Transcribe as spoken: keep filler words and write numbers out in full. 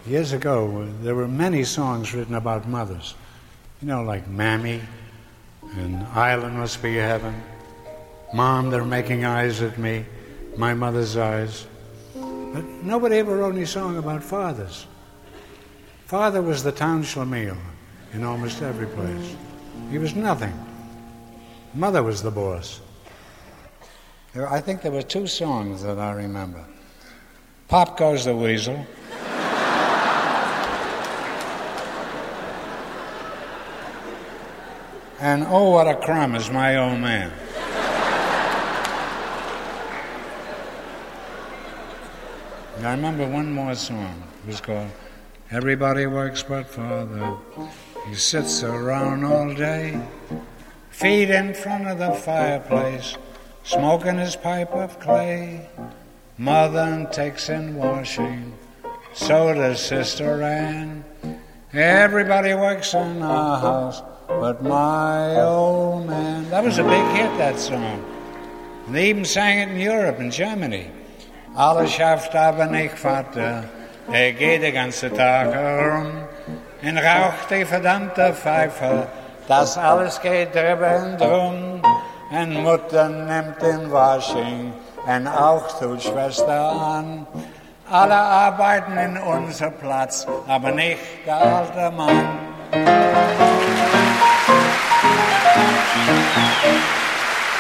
Years ago, there were many songs written about mothers. You know, like Mammy and Island Must Be Heaven. Mom, they're making eyes at me, my mother's eyes. But nobody ever wrote any song about fathers. Father was the town schlemiel in almost every place. He was nothing. Mother was the boss. There, I think there were two songs that I remember. Pop Goes the Weasel. And Oh, What a Crumb Is My Old Man. And I remember one more song. It was called Everybody Works But Father. He sits around all day, feet in front of the fireplace, smoking his pipe of clay. Mother takes in washing, so does Sister Ann. Everybody works in our house but my old man. That was a big hit, that song. And they even sang it in Europe, in Germany. Alles schafft aber nicht Vater, er geht den ganzen Tag herum und raucht die verdammte Pfeife, das alles geht drüber und drum. Und Mutter nimmt den Washing und auch tut Schwester an. Alle arbeiten in unser Platz, aber nicht der alte Mann.